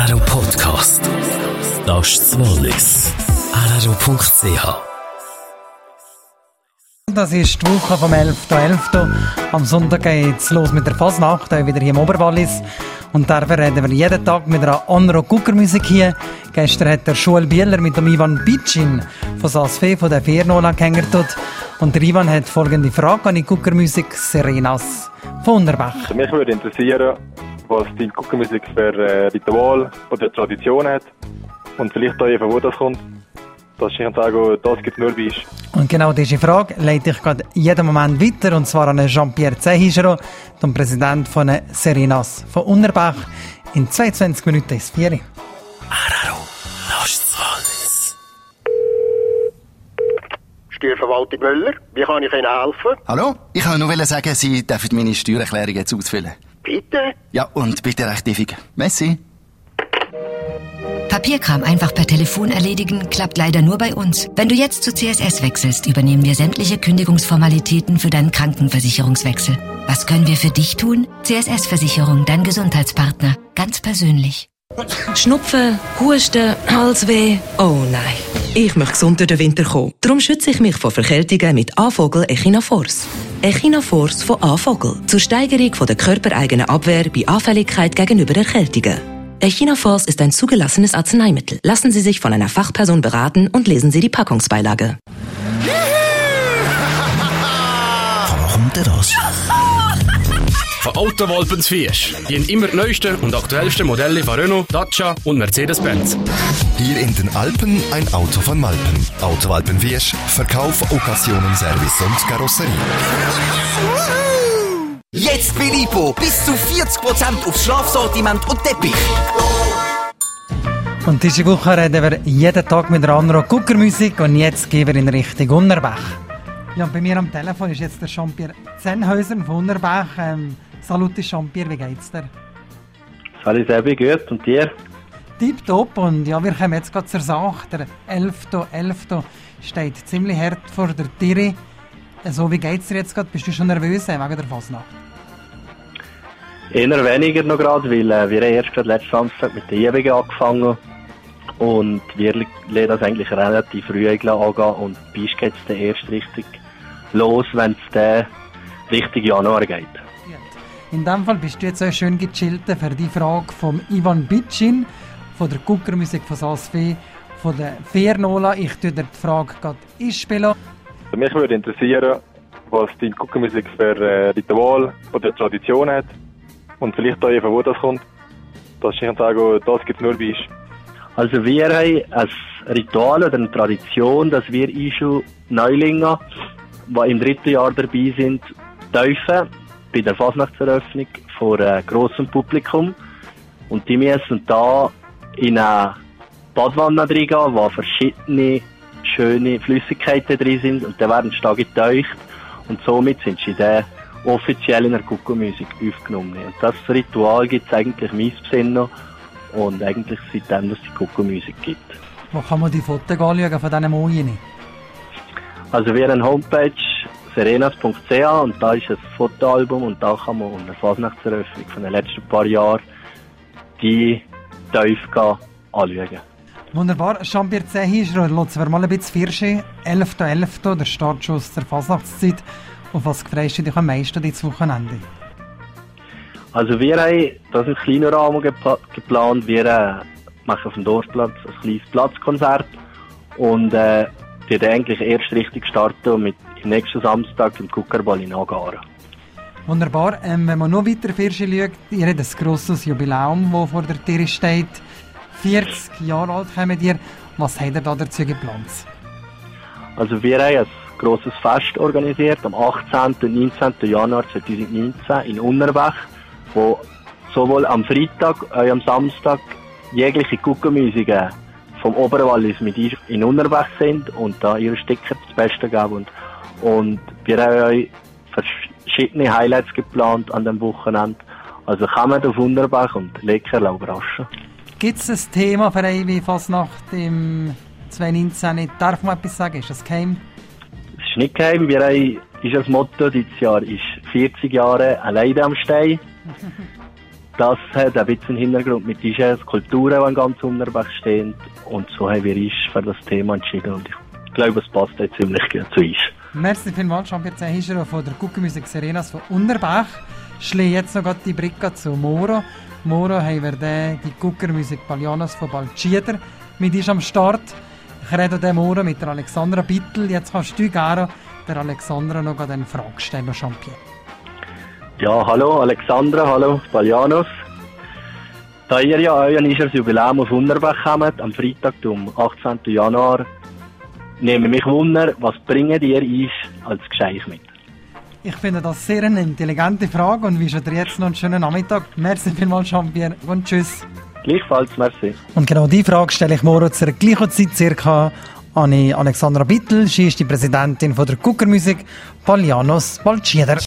RRO Podcast. Das ist das Wallis. RRO.ch. Das ist die Woche vom 11.11. Am Sonntag geht es los mit der Fasnacht, wieder hier im Oberwallis. Und dafür reden wir jeden Tag mit einer anderen Guckermusik hier. Gestern hat der Joel Bieler mit dem Ivan Bitschin von Salzfee von der Fernolak gehängt. Und der Ivan hat folgende Frage an die Guckermusik Serenas von Unterbach. Mich würde interessieren, was die Guckermusik für Ritual oder Tradition hat. Und vielleicht auch von wo das kommt. Dass ich sagen, das gibt nur bei. Und genau diese Frage leite ich gerade jeden Moment weiter, und zwar an Jean-Pierre Zehischero, den Präsident von Serenas von Unterbach. In 22 Minuten ist 4 Uhr. RRO, das ist das Wallis. Steuerverwaltung Müller, wie kann ich Ihnen helfen? Hallo? Ich wollte nur sagen, Sie dürfen meine Steuererklärung jetzt ausfüllen. Bitte? Ja, und bitte recht ewig. Messi. Papierkram einfach per Telefon erledigen, klappt leider nur bei uns. Wenn du jetzt zu CSS wechselst, übernehmen wir sämtliche Kündigungsformalitäten für deinen Krankenversicherungswechsel. Was können wir für dich tun? CSS-Versicherung, dein Gesundheitspartner. Ganz persönlich. Schnupfen, Husten, Halsweh. Oh nein, ich möchte gesund durch den Winter kommen. Darum schütze ich mich vor Verkältungen mit A-Vogel Echinafors. Echinafors von A-Vogel. Zur Steigerung der körpereigenen Abwehr bei Anfälligkeit gegenüber Erkältungen. Echinafors ist ein zugelassenes Arzneimittel. Lassen Sie sich von einer Fachperson beraten und lesen Sie die Packungsbeilage. Warum denn das? Von Autowalpen zu Fies. Die haben immer die neuesten und aktuellsten Modelle von Renault, Dacia und Mercedes-Benz. Hier in den Alpen ein Auto von Malpen. Autowalpen Wiesch, Verkauf, Occasionen, Service und Karosserie. Jetzt bei Lipo bis zu 40% aufs Schlafsortiment und Teppich. Und diese Woche reden wir jeden Tag mit einer anderen Guckermusik, und jetzt gehen wir in Richtung Unterbach. Ja, bei mir am Telefon ist jetzt der Jean-Pierre Zenhäuser von Unterbach. Salut Jean-Pierre, wie geht's dir? Salut Sebi, gut. Und dir? Tipptopp. Und ja, wir kommen jetzt gerade zur Sache. Der 11.11. steht ziemlich hart vor der Tür. So, wie geht's dir jetzt gerade? Bist du schon nervös wegen der Fasnacht? Eher weniger noch gerade, weil wir haben erst gerade letzten Samstag mit der Übungen angefangen. Und wir lassen das eigentlich relativ früh angehen. Und bei geht es dann erst richtig los, wenn es dann Richtung Januar geht. In diesem Fall bist du jetzt so schön gechillt für die Frage von Ivan Bitschin, von der Guckermusik von Salzfee, von der Fernolak. Ich tue dir die Frage gerade einspielen. Mich würde interessieren, was die Guckermusik für Ritual oder Tradition hat. Und vielleicht auch von wo das kommt. Dass ich sagen, das gibt nur bei. Also wir haben ein Ritual oder eine Tradition, dass wir schon Neulinge, die im 3. Jahr dabei sind, taufen bei der Fasnachtseröffnung vor grossem Publikum. Und die müssen da in eine Badwanne reingehen, wo verschiedene schöne Flüssigkeiten drin sind, und dann werden sie da getaucht. Und somit sind sie dann offiziell in der Guckermusik aufgenommen. Und das Ritual gibt es eigentlich meistens noch. Und eigentlich seitdem, dass es die Guckermusik gibt. Wo kann man die Fotos anschauen von diesen Moinen? Also wir haben eine Homepage, serenas.ch, und da ist ein Fotoalbum, und da kann man unter Fasnachtseröffnung von den letzten paar Jahren die Teufel anschauen. Wunderbar. Jean-Pierre Zehischero, lassen wir mal ein bisschen Firsche. 11.11., der Startschuss der Fasnachtszeit. Auf was freust du dich am meisten dieses Wochenende? Also wir haben das in kleinen Rahmen geplant. Wir machen auf dem Dorfplatz ein kleines Platzkonzert und wir eigentlich erst richtig starten mit dem nächsten Samstag im Guckerball in Agara. Wunderbar. Wenn man noch weiter Firsche schaut, ihr habt ein grosses Jubiläum, das vor der Tür steht. 40 Jahre alt kommen ihr. Was habt ihr da dazu geplant? Also wir haben ein grosses Fest organisiert am 18. und 19. Januar 2019 in Unterbach, wo sowohl am Freitag als auch am Samstag jegliche Guckermusiken vom Oberwallis mit in Unterbach sind und da ihre Sticker das Beste geben. Und wir haben euch verschiedene Highlights geplant an dem Wochenende. Also kommt auf Unterbach und lecker überraschen. Gibt es ein Thema für eine Fasnacht im 2019? Darf man etwas sagen? Ist das geheim? Es ist nicht geheim. Wir haben, ist das Motto dieses Jahr ist 40 Jahre alleine am Stein. Das hat ein bisschen Hintergrund mit diesen Skulpturen, die in ganz Unterbach stehen. Und so haben wir uns für das Thema entschieden. Und ich glaube, es passt jetzt ziemlich gut zu uns. Merci vielmals, Jean-Pierre Zehischer von der Guckenmusik Serenas von Unterbach. Schließe jetzt noch die Brücke zu Moro. Moro haben wir die Guckermusik Palianos von Balcieder mit uns am Start. Ich rede den Moro mit der Alexandra Bittel. Jetzt kannst du gerne der Alexandra noch eine Frage stellen, Jean-Pierre. Ja, hallo Alexandra, hallo Palianos. Da ihr ja euer Jubiläum auf Unterbach kommt, am Freitag, am 18. Januar, nehme mich Wunder, was bringt ihr uns als Geschenk mit? Ich finde das sehr eine intelligente Frage und wünsche dir jetzt noch einen schönen Nachmittag. Merci vielmals, Jean-Pierre, und tschüss. Gleichfalls, merci. Und genau diese Frage stelle ich morgen zur gleichen Zeit circa an Alexandra Bittel. Sie ist die Präsidentin von der Guckermusik Palianos Balcieder.